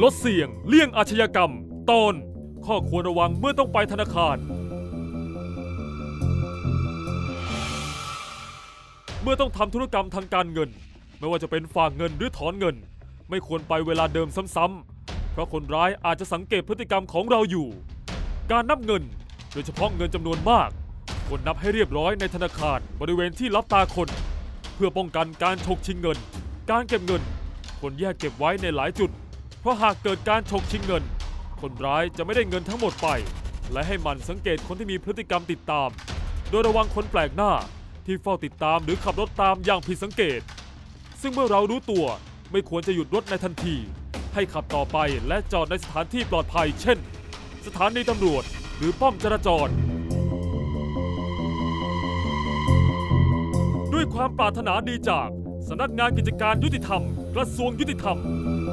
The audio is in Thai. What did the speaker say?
ดเสี่ยงเลี่ยงอาชญากรรมตอนข้อควรระวังเมื่อต้องไปธนาคารเมื่อต้องทำธุรกรรมทางการเงินไม่ว่าจะเป็นฝากเงินหรือถอนเงินไม่ควรไปเวลาเดิมซ้ำๆเพราะคนร้ายอาจจะสังเกตพฤติกรรมของเราอยู่การนับเงินโดยเฉพาะเงินจำนวนมากควรนับให้เรียบร้อยในธนาคารบริเวณที่ลับตาคนเพื่อป้องกันการฉกชิงเงินการเก็บเงินควรแยกเก็บไว้ในหลายจุดเพราะหากเกิดการฉกชิงเงินคนร้ายจะไม่ได้เงินทั้งหมดไปและให้มันสังเกตคนที่มีพฤติกรรมติดตามโดยระวังคนแปลกหน้าที่เฝ้าติดตามหรือขับรถตามอย่างผิดสังเกตซึ่งเมื่อเรารู้ตัวไม่ควรจะหยุดรถในทันทีให้ขับต่อไปและจอดในสถานที่ปลอดภัยเช่นสถานีตำรวจหรือป้อมจราจรด้วยความปรารถนาดีจากสำนักงานกิจการยุติธรรมกระทรวงยุติธรรม